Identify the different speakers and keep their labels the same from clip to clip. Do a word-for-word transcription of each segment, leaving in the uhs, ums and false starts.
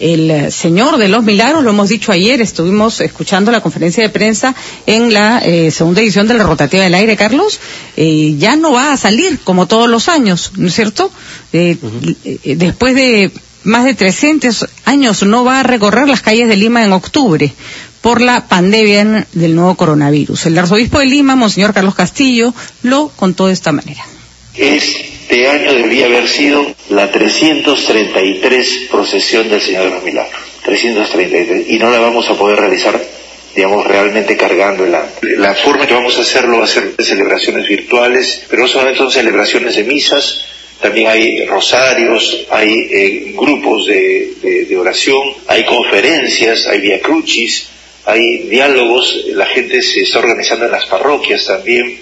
Speaker 1: el Señor de los Milagros, lo hemos dicho ayer, estuvimos escuchando la conferencia de prensa en la eh, segunda edición de la Rotativa del Aire, Carlos, eh, ya no va a salir como todos los años, ¿no es cierto? Eh, uh-huh. eh, después de más de trescientos años no va a recorrer las calles de Lima en octubre por la pandemia del nuevo coronavirus. El arzobispo de Lima, Monseñor Carlos Castillo, lo contó de esta manera.
Speaker 2: Este año debería haber sido la trescientos treinta y tres procesión del Señor de los Milagros, trescientos treinta y tres, y no la vamos a poder realizar, digamos, realmente cargando el acto. La forma que vamos a hacerlo va a ser de celebraciones virtuales, pero no solamente son celebraciones de misas, también hay rosarios, hay eh, grupos de, de, de oración, hay conferencias, hay via crucis, hay diálogos, la gente se está organizando en las parroquias también.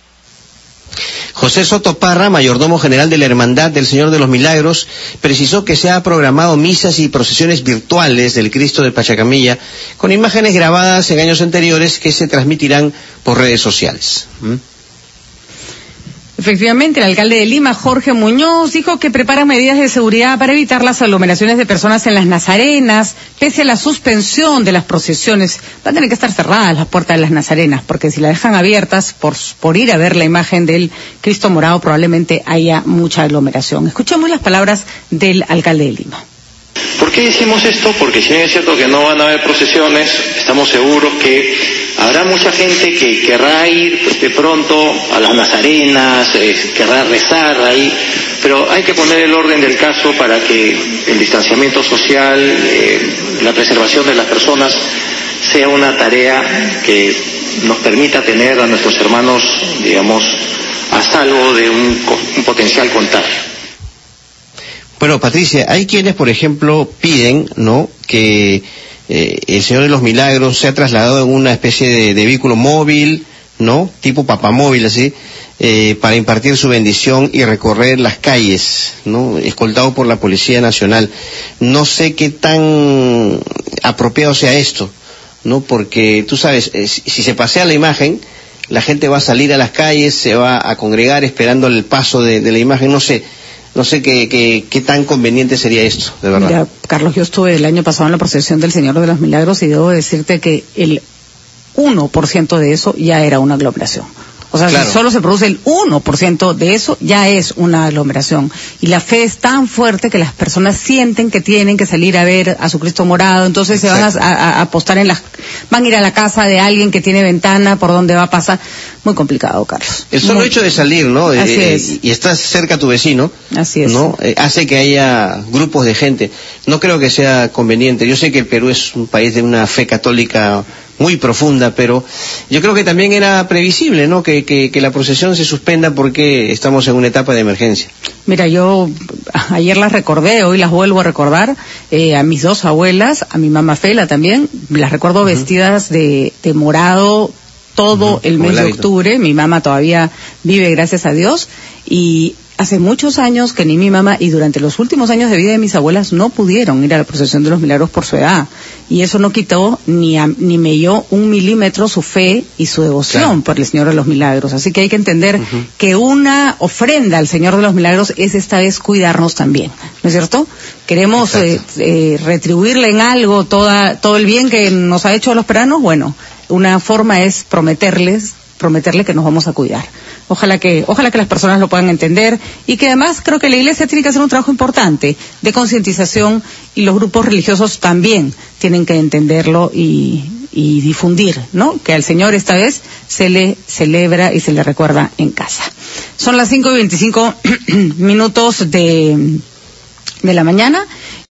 Speaker 3: José Soto Parra, mayordomo general de la Hermandad del Señor de los Milagros, precisó que se ha programado misas y procesiones virtuales del Cristo de Pachacamilla con imágenes grabadas en años anteriores que se transmitirán por redes sociales. ¿Mm?
Speaker 1: Efectivamente, el alcalde de Lima, Jorge Muñoz, dijo que prepara medidas de seguridad para evitar las aglomeraciones de personas en las Nazarenas, pese a la suspensión de las procesiones. Van a tener que estar cerradas las puertas de las Nazarenas, porque si las dejan abiertas por, por ir a ver la imagen del Cristo morado, probablemente haya mucha aglomeración. Escuchemos las palabras del alcalde de Lima.
Speaker 4: ¿Por qué decimos esto? Porque si bien es cierto que no van a haber procesiones, estamos seguros que habrá mucha gente que querrá ir pues, de pronto a las Nazarenas, eh, querrá rezar ahí, pero hay que poner el orden del caso para que el distanciamiento social, eh, la preservación de las personas sea una tarea que nos permita tener a nuestros hermanos, digamos, a salvo de un, un potencial contagio.
Speaker 3: Bueno, Patricia, hay quienes, por ejemplo, piden, ¿no?, que eh, el Señor de los Milagros sea trasladado en una especie de, de vehículo móvil, ¿no?, tipo papamóvil, así, eh, para impartir su bendición y recorrer las calles, ¿no?, escoltado por la Policía Nacional. No sé qué tan apropiado sea esto, ¿no?, porque tú sabes, eh, si se pasea la imagen, la gente va a salir a las calles, se va a congregar esperando el paso de, de la imagen, no sé. No sé qué, qué, qué tan conveniente sería esto, de verdad.
Speaker 1: Mira, Carlos, yo estuve el año pasado en la procesión del Señor de los Milagros y debo decirte que el uno por ciento de eso ya era una aglomeración. O sea, claro, si solo se produce el uno por ciento de eso, ya es una aglomeración. Y la fe es tan fuerte que las personas sienten que tienen que salir a ver a su Cristo morado, entonces exacto, se van a, a, a apostar en las... Van a ir a la casa de alguien que tiene ventana por donde va a pasar. Muy complicado, Carlos.
Speaker 3: El solo
Speaker 1: Muy...
Speaker 3: hecho de salir, ¿no?
Speaker 1: Así
Speaker 3: eh,
Speaker 1: es.
Speaker 3: Y estás cerca a tu vecino,
Speaker 1: así es,
Speaker 3: ¿no? Eh, hace que haya grupos de gente. No creo que sea conveniente. Yo sé que el Perú es un país de una fe católica muy profunda, pero yo creo que también era previsible, ¿no?, que, que, que la procesión se suspenda porque estamos en una etapa de emergencia.
Speaker 1: Mira, yo ayer las recordé, hoy las vuelvo a recordar, eh, a mis dos abuelas, a mi mamá Fela también, las recuerdo uh-huh. vestidas de, de morado todo uh-huh. el mes de octubre. Mi mamá todavía vive, gracias a Dios, y hace muchos años que ni mi mamá, y durante los últimos años de vida de mis abuelas, no pudieron ir a la procesión de los milagros por su edad. Y eso no quitó ni, a, ni melló un milímetro su fe y su devoción claro. por el Señor de los Milagros. Así que hay que entender uh-huh. que una ofrenda al Señor de los Milagros es esta vez cuidarnos también, ¿no es cierto? Queremos eh, eh, retribuirle en algo toda, todo el bien que nos ha hecho a los peruanos. Bueno, una forma es prometerles, prometerle que nos vamos a cuidar. Ojalá que, ojalá que las personas lo puedan entender y que además creo que la Iglesia tiene que hacer un trabajo importante de concientización y los grupos religiosos también tienen que entenderlo y, y difundir, ¿no?, que al Señor esta vez se le celebra y se le recuerda en casa. Son las cinco y veinticinco minutos de, de la mañana.